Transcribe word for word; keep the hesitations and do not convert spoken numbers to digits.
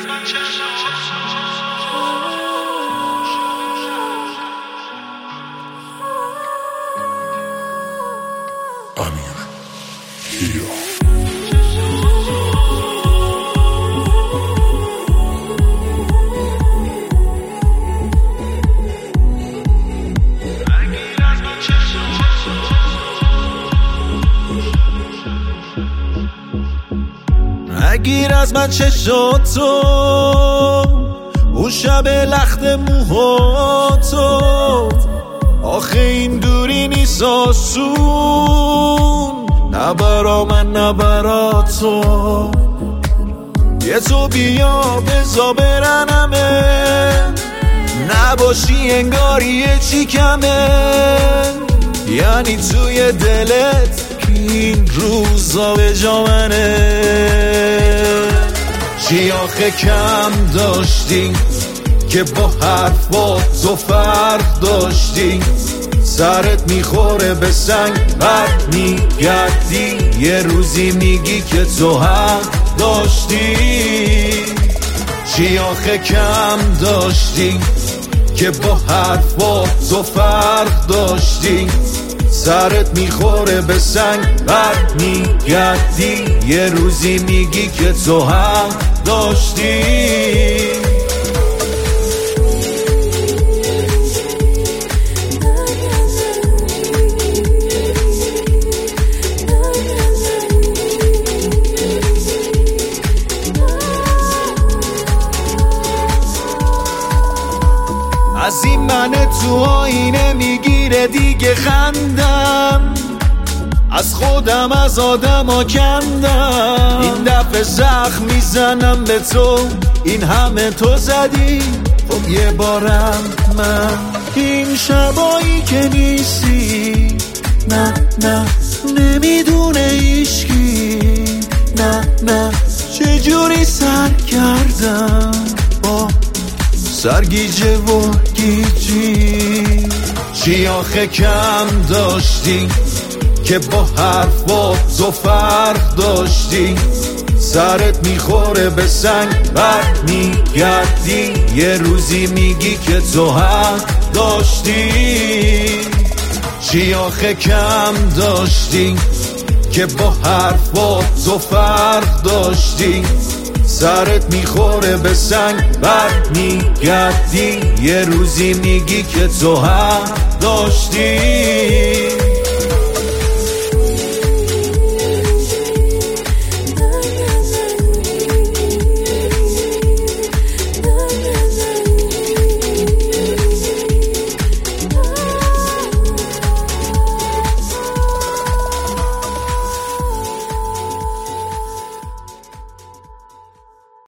امیر کیا نگیر از من چشاتو اون شب لخت موهاتو، آخه این دوری نیست آسون، نه برا من نه برا تو. یه تو بیا بزا برنمه، نباشی انگاری یه چی کمه، یعنی توی دلت این روزا به جا منه. چی آخه کم داشتی که با حرفات تو فرق داشتی، سرت میخوره به سنگ بعد میگردی، یه روزی میگی که تو حق داشتی. چی آخه کم داشتی که با حرفات تو فرق داشتی، سرت میخوره به سنگ بعد میگردی، یه روزی میگی که تو حق داشتی. از این من تو آینه میگیره دیگه خندم، از خودم از آدم ها کندم، این دفعه زخم میزنم به تو، این همه تو زدی خب یه بارم من. این شبایی که نیستی نه نه نمیدونه ایشکی، نه نه چجوری سر کردم با سرگیجه و گیجی. چی آخه کم داشتی که با حرفات تو فرق داشتی، سرت میخوره به سنگ بعد میگردی، یه روزی میگی که تو حق داشتی. چی آخه کم داشتی که با حرفات تو فرق داشتی، سرت میخوره به سنگ بعد میگردی، یه روزی میگی که تو حق داشتی.